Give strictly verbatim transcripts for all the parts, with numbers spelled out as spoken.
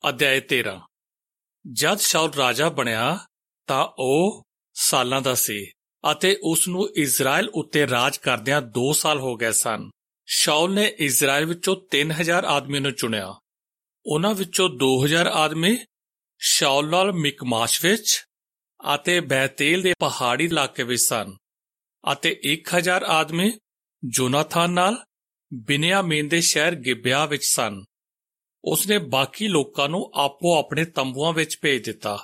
ਅਧਿਆਇ ਤੇਰਾਂ। ਜਦ ਸ਼ਾਊਲ ਰਾਜਾ ਬਣਿਆ ਤਾਂ ਉਹ ਸਾਲਾਂ ਦਾ ਸੀ ਅਤੇ ਉਸ ਨੂੰ ਇਜ਼ਰਾਇਲ ਉੱਤੇ ਰਾਜ ਕਰਦਿਆਂ ਦੋ ਸਾਲ ਹੋ ਗਏ ਸਨ। ਸ਼ਾਊਲ ਨੇ ਇਜ਼ਰਾਇਲ ਵਿੱਚੋਂ ਤਿੰਨ ਹਜ਼ਾਰ ਆਦਮੀਆਂ ਨੂੰ ਚੁਣਿਆ। ਉਨ੍ਹਾਂ ਵਿੱਚੋਂ ਦੋ ਹਜ਼ਾਰ ਆਦਮੀ ਸ਼ਾਊਲ ਨਾਲ ਮਿਕਮਾਸ਼ ਵਿੱਚ ਅਤੇ ਬੈਤੇਲ ਦੇ ਪਹਾੜੀ ਇਲਾਕੇ ਵਿੱਚ ਸਨ ਅਤੇ ਇੱਕ ਹਜ਼ਾਰ ਆਦਮੀ ਜੋਨਾਥਾਨ ਨਾਲ ਬਿਨਯਾਮੀਨ ਦੇ ਸ਼ਹਿਰ ਗਿਬਿਆ ਵਿੱਚ ਸਨ। ਉਸਨੇ ਬਾਕੀ ਲੋਕਾਂ ਨੂੰ ਆਪੋ ਆਪਣੇ ਤੰਬੂਆਂ ਵਿੱਚ ਭੇਜ ਦਿੱਤਾ।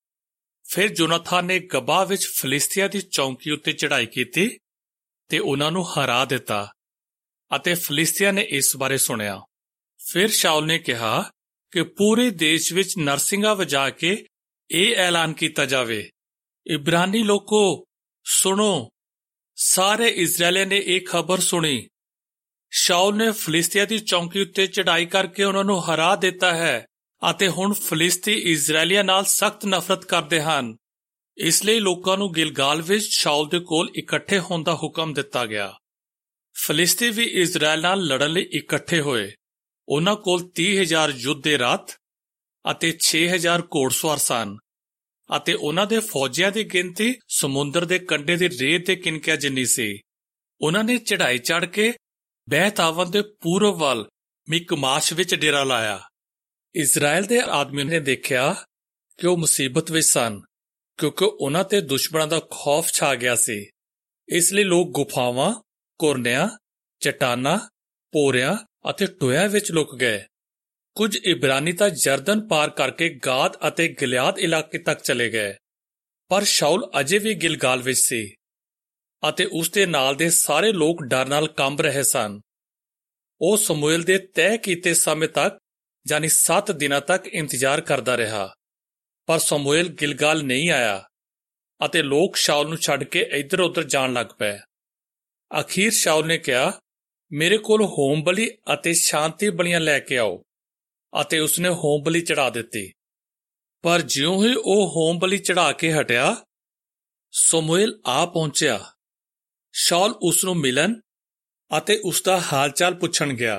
ਫਿਰ ਜੋਨਾਥਾਨ ਨੇ ਗਬਾ ਵਿੱਚ ਫਲਿਸਤੀਆਂ ਦੀ ਚੌਂਕੀ ਉੱਤੇ ਚੜ੍ਹਾਈ ਕੀਤੀ ਤੇ ਉਨ੍ਹਾਂ ਨੂੰ ਹਰਾ ਦਿੱਤਾ ਅਤੇ ਫਲਿਸਤੀਆਂ ਨੇ ਇਸ ਬਾਰੇ ਸੁਣਿਆ। ਫਿਰ ਸ਼ਾਊਲ ਨੇ ਕਿਹਾ ਕਿ ਪੂਰੇ ਦੇਸ਼ ਵਿੱਚ ਨਰਸਿੰਘਾਂ ਵਜਾ ਕੇ ਇਹ ਐਲਾਨ ਕੀਤਾ ਜਾਵੇ, ਇਬਰਾਨੀ ਲੋਕੋ ਸੁਣੋ। ਸਾਰੇ ਇਜ਼ਰਾਇਲੀਆਂ ਨੇ ਇਹ ਖਬਰ ਸੁਣੀ। ਸ਼ਾਊਲ ਨੇ ਫਲਿਸਤੀਆਂ ਦੀ ਚੌਂਕੀ ਉੱਤੇ ਚੜ੍ਹਾਈ ਕਰਕੇ ਉਹਨਾਂ ਨੂੰ ਹਰਾ ਦਿੱਤਾ ਹੈ ਅਤੇ ਹੁਣ ਫਲਿਸਤੀ ਇਜ਼ਰਾਇਲੀਆਂ ਨਾਲ ਸਖਤ ਨਫ਼ਰਤ ਕਰਦੇ ਹਨ। ਇਸ ਲਈ ਲੋਕਾਂ ਨੂੰ ਗਿਲਗਾਲ ਵਿੱਚ ਸ਼ਾਊਲ ਦੇ ਕੋਲ ਇਕੱਠੇ ਹੋਣ ਦਾ ਹੁਕਮ ਦਿੱਤਾ ਗਿਆ। ਫਲਿਸਤੀ ਵੀ ਇਜ਼ਰਾਇਲ ਨਾਲ ਲੜਨ ਲਈ ਇਕੱਠੇ ਹੋਏ। ਉਹਨਾਂ ਕੋਲ ਤੀਹ ਹਜ਼ਾਰ ਯੁੱਧ ਦੇ ਰੱਥ ਅਤੇ ਛੇ ਹਜ਼ਾਰ ਘੋੜਸਵਾਰ ਸਨ ਅਤੇ ਉਹਨਾਂ ਦੇ ਫੌਜੀਆਂ ਦੀ ਗਿਣਤੀ ਸਮੁੰਦਰ ਦੇ ਕੰਢੇ ਦੀ ਰੇਤ ਦੇ ਕਿਨਕਿਆਂ ਜਿੰਨੀ ਸੀ। ਉਹਨਾਂ ਨੇ ਚੜ੍ਹਾਈ ਚੜ੍ਹ ਕੇ ਬੈਤ-ਆਵਨ ਦੇ ਪੂਰਬ ਵੱਲ ਮਿਕਮਾਸ਼ ਵਿੱਚ ਡੇਰਾ ਲਾਇਆ। ਇਜ਼ਰਾਇਲ ਦੇ ਆਦਮੀਆਂ ਨੇ ਦੇਖਿਆ ਕਿ ਉਹ ਮੁਸੀਬਤ ਵਿੱਚ ਸਨ ਕਿਉਂਕਿ ਉਹਨਾਂ ਤੇ ਦੁਸ਼ਮਣਾਂ ਦਾ ਖੌਫ ਛਾ ਗਿਆ ਸੀ। ਇਸ ਲਈ ਲੋਕ ਗੁਫਾਵਾਂ, ਕੁਰਨਿਆਂ, ਚਟਾਨਾਂ, ਪੋਰਿਆਂ ਅਤੇ ਟੋਇਆਂ ਵਿੱਚ ਲੁਕ ਗਏ। ਕੁਝ ਇਬਰਾਨੀ ਤਾਂ ਜਰਦਨ ਪਾਰ ਕਰਕੇ ਗਾਦ ਅਤੇ ਗਿਲਿਆਦ ਇਲਾਕੇ ਤੱਕ ਚਲੇ ਗਏ, ਪਰ ਸ਼ਾਊਲ ਅਜੇ ਵੀ ਗਿਲਗਾਲ ਵਿੱਚ ਸੀ ਅਤੇ ਉਸ ਦੇ ਨਾਲ ਦੇ ਸਾਰੇ ਲੋਕ ਡਰ ਨਾਲ ਕੰਬ ਰਹੇ ਸਨ। ਉਹ ਸਮੂਏਲ ਦੇ ਤੈਅ ਕੀਤੇ ਸਮੇਂ ਤੱਕ ਯਾਨੀ ਸੱਤ ਦਿਨਾਂ ਤੱਕ ਇੰਤਜ਼ਾਰ ਕਰਦਾ ਰਿਹਾ, ਪਰ ਸਮੂਏਲ ਗਿਲਗਾਲ ਨਹੀਂ ਆਇਆ ਅਤੇ ਲੋਕ ਸ਼ਾਊਲ ਨੂੰ ਛੱਡ ਕੇ ਇੱਧਰ-ਉੱਧਰ ਜਾਣ ਲੱਗ ਪਏ। ਅਖੀਰ ਸ਼ਾਊਲ ਨੇ ਕਿਹਾ, ਮੇਰੇ ਕੋਲ ਹੋਮ ਬਲੀ ਅਤੇ ਸ਼ਾਂਤੀ ਬਲੀਆਂ ਲੈ ਕੇ ਆਓ, ਅਤੇ ਉਸਨੇ ਹੋਮ ਬਲੀ ਚੜ੍ਹਾ ਦਿੱਤੀ। ਪਰ ਜਿਉਂ ਹੀ ਉਹ ਹੋਮ ਬਲੀ ਚੜ੍ਹਾ ਕੇ ਹਟਿਆ, ਸਮੂਏਲ ਆ ਪਹੁੰਚਿਆ। ਸ਼ਾਊਲ ਉਸ ਨੂੰ ਮਿਲਣ ਅਤੇ ਉਸ ਦਾ ਹਾਲ-ਚਾਲ ਪੁੱਛਣ ਗਿਆ।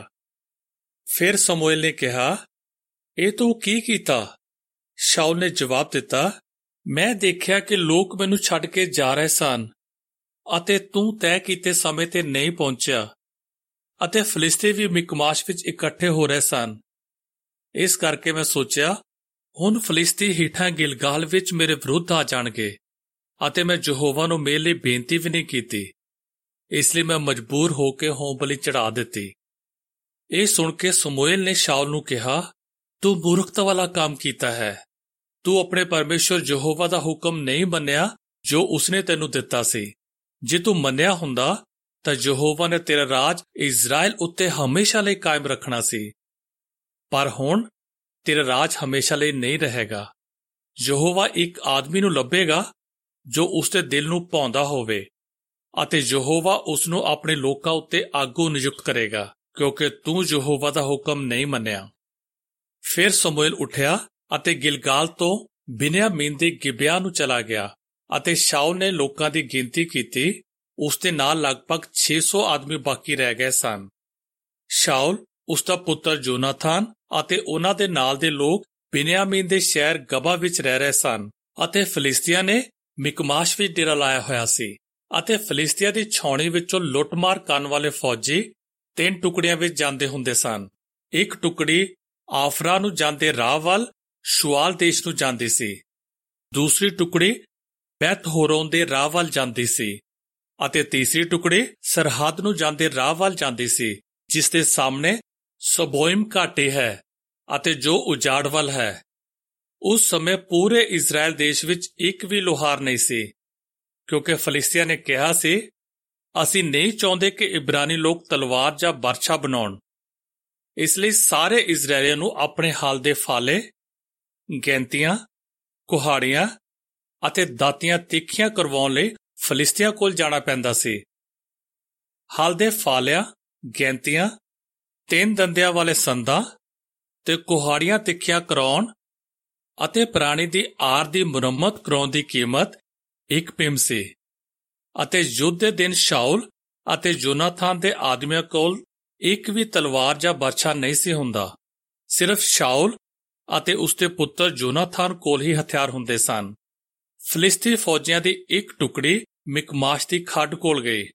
ਫਿਰ ਸਮੂਏਲ ਨੇ ਕਿਹਾ, ਇਹ ਤੂੰ ਕੀ ਕੀਤਾ? ਸ਼ਾਊਲ ਨੇ ਜਵਾਬ ਦਿੱਤਾ, ਮੈਂ ਦੇਖਿਆ ਕਿ ਲੋਕ ਮੈਨੂੰ ਛੱਡ ਕੇ ਜਾ ਰਹੇ ਸਨ ਅਤੇ ਤੂੰ ਤੈਅ ਕੀਤੇ ਸਮੇਂ ਤੇ ਨਹੀਂ ਪਹੁੰਚਿਆ ਅਤੇ ਫਲਿਸਤੀ ਵੀ ਮਿਕਮਾਸ਼ ਵਿੱਚ ਇਕੱਠੇ ਹੋ ਰਹੇ ਸਨ। ਇਸ ਕਰਕੇ ਮੈਂ ਸੋਚਿਆ, ਹੁਣ ਫਲਿਸਤੀ ਹੇਠਾਂ ਗਿਲਗਾਲ ਵਿੱਚ ਮੇਰੇ ਵਿਰੁੱਧ ਆ ਜਾਣਗੇ ਅਤੇ ਮੈਂ ਯਹੋਵਾ ਨੂੰ ਮੇਰੇ ਲਈ ਬੇਨਤੀ ਵੀ ਨਹੀਂ ਕੀਤੀ। ਇਸ ਲਈ ਮੈਂ ਮਜਬੂਰ ਹੋ ਕੇ ਹੋਮ ਬਲੀ ਚੜ੍ਹਾ ਦਿੱਤੀ। ਇਹ ਸੁਣ ਕੇ ਸਮੂਏਲ ਨੇ ਸ਼ਾਊਲ ਨੂੰ ਕਿਹਾ, ਤੂੰ ਮੂਰਖਤਾ ਵਾਲਾ ਕੰਮ ਕੀਤਾ ਹੈ। ਤੂੰ ਆਪਣੇ ਪਰਮੇਸ਼ੁਰ ਯਹੋਵਾ ਦਾ ਹੁਕਮ ਨਹੀਂ ਮੰਨਿਆ ਜੋ ਉਸਨੇ ਤੈਨੂੰ ਦਿੱਤਾ ਸੀ। ਜੇ ਤੂੰ ਮੰਨਿਆ ਹੁੰਦਾ ਤਾਂ ਯਹੋਵਾ ਨੇ ਤੇਰਾ ਰਾਜ ਇਜ਼ਰਾਇਲ ਉੱਤੇ ਹਮੇਸ਼ਾ ਲਈ ਕਾਇਮ ਰੱਖਣਾ ਸੀ, ਪਰ ਹੁਣ ਤੇਰਾ ਰਾਜ ਹਮੇਸ਼ਾ ਲਈ ਨਹੀਂ ਰਹੇਗਾ। ਯਹੋਵਾ ਇੱਕ ਆਦਮੀ ਨੂੰ ਲੱਭੇਗਾ ਜੋ ਉਸਦੇ ਦਿਲ ਨੂੰ ਭਾਉਂਦਾ ਹੋਵੇ ਅਤੇ ਯਹੋਵਾ ਉਸ ਨੂੰ ਆਪਣੇ ਲੋਕਾਂ ਉੱਤੇ ਆਗੂ ਨਿਯੁਕਤ ਕਰੇਗਾ ਕਿਉਂਕਿ ਤੂੰ ਯਹੋਵਾ ਦਾ ਹੁਕਮ ਨਹੀਂ ਮੰਨਿਆ। ਫਿਰ ਸਮੂਏਲ ਉੱਠਿਆ ਅਤੇ ਗਿਲਗਾਲ ਤੋਂ ਬਿਨਯਾਮੀਨ ਦੇ ਗਿਬਿਆ ਨੂੰ ਚਲਾ ਗਿਆ ਅਤੇ ਸ਼ਾਊਲ ਨੇ ਲੋਕਾਂ ਦੀ ਗਿਣਤੀ ਕੀਤੀ। ਉਸ ਦੇ ਨਾਲ ਲਗਭਗ ਛੇ ਸੌ ਆਦਮੀ ਬਾਕੀ ਰਹਿ ਗਏ ਸਨ। ਸ਼ਾਊਲ, ਉਸ ਦਾ ਪੁੱਤਰ ਜੋਨਾਥਾਨ ਅਤੇ ਉਹਨਾਂ ਦੇ ਨਾਲ ਦੇ ਲੋਕ ਬਿਨਯਾਮੀਨ ਦੇ ਸ਼ਹਿਰ ਗਬਾ ਵਿੱਚ ਰਹਿ ਰਹੇ ਸਨ ਅਤੇ ਫਲਿਸਤੀਆਂ ਨੇ ਮਿਕਮਾਸ਼ ਵਿੱਚ ਡੇਰਾ ਲਾਇਆ ਹੋਇਆ ਸੀ ਅਤੇ ਫਲਿਸਤੀਆਂ ਦੀ ਛਾਉਣੀ ਵਿੱਚੋਂ ਲੁੱਟਮਾਰ ਕਰਨ ਵਾਲੇ ਫੌਜੀ ਤਿੰਨ ਟੁਕੜੀਆਂ ਵਿੱਚ ਜਾਂਦੇ ਹੁੰਦੇ ਸਨ। ਇੱਕ ਟੁਕੜੀ ਆਫਰਾ ਨੂੰ ਜਾਂਦੇ ਰਾਹ ਵੱਲ ਸ਼ੁਆਲ ਦੇਸ਼ ਨੂੰ ਜਾਂਦੀ ਸੀ, ਦੂਸਰੀ ਟੁਕੜੀ ਬੈਤ ਹੋਰੋਨ ਦੇ ਰਾਹ ਵੱਲ ਜਾਂਦੀ ਸੀ ਅਤੇ ਤੀਸਰੀ ਟੁਕੜੀ ਸਰਹੱਦ ਨੂੰ ਜਾਂਦੇ ਰਾਹ ਵੱਲ ਜਾਂਦੀ ਸੀ, ਜਿਸ ਦੇ ਸਾਹਮਣੇ ਸਬੋਇਮ ਘਾਟੀ ਹੈ ਅਤੇ ਜੋ ਉਜਾੜ ਵੱਲ ਹੈ। ਉਸ ਸਮੇਂ ਪੂਰੇ ਇਜ਼ਰਾਇਲ ਦੇਸ਼ ਵਿੱਚ ਇੱਕ ਵੀ ਲੋਹਾਰ ਨਹੀਂ ਸੀ ਕਿਉਂਕਿ ਫਲਿਸਤੀਆਂ ਨੇ ਕਿਹਾ ਸੀ, ਅਸੀਂ ਨਹੀਂ ਚਾਹੁੰਦੇ ਕਿ ਇਬਰਾਨੀ ਲੋਕ ਤਲਵਾਰ ਜਾਂ ਬਰਛਾ ਬਣਾਉਣ। ਇਸ ਲਈ ਸਾਰੇ ਇਜ਼ਰਾਇਲੀਆਂ ਨੂੰ ਆਪਣੇ ਹਲ ਦੇ ਫਾਲੇ, ਗੈਂਤੀਆਂ, ਕੁਹਾੜੀਆਂ ਅਤੇ ਦਾਤੀਆਂ ਤਿੱਖੀਆਂ ਕਰਵਾਉਣ ਲਈ ਫਲਿਸਤੀਆਂ ਕੋਲ ਜਾਣਾ ਪੈਂਦਾ ਸੀ। ਹਲ ਦੇ ਫਾਲਿਆਂ, ਗੈਂਤੀਆਂ, ਤਿੰਨ ਦੰਦਿਆਂ ਵਾਲੇ ਸੰਦਾਂ ਤੇ ਕੁਹਾੜੀਆਂ ਤਿੱਖੀਆਂ ਕਰਾਉਣ ਅਤੇ ਪ੍ਰਾਣੀ ਦੀ ਆਰ ਦੀ ਮੁਰੰਮਤ ਕਰਾਉਣ ਦੀ ਕੀਮਤ ਇੱਕ ਪਿਮ ਸੀ ਅਤੇ ਯੁੱਧ ਦੇ ਦਿਨ ਸ਼ਾਊਲ ਅਤੇ ਜੋਨਾਥਾਨ ਦੇ ਆਦਮੀਆਂ ਕੋਲ ਇੱਕ ਵੀ ਤਲਵਾਰ ਜਾਂ ਬਰਛਾ ਨਹੀਂ ਸੀ ਹੁੰਦਾ। ਸਿਰਫ ਸ਼ਾਊਲ ਅਤੇ ਉਸਦੇ ਪੁੱਤਰ ਜੋਨਾਥਨ ਕੋਲ ਹੀ ਹਥਿਆਰ ਹੁੰਦੇ ਸਨ। ਫਿਲਿਸਤੀ ਫੌਜੀਆਂ ਦੀ ਇੱਕ ਟੁਕੜੀ ਮਿਕਮਾਸ਼ ਦੀ ਖੱਡ ਕੋਲ ਗਈ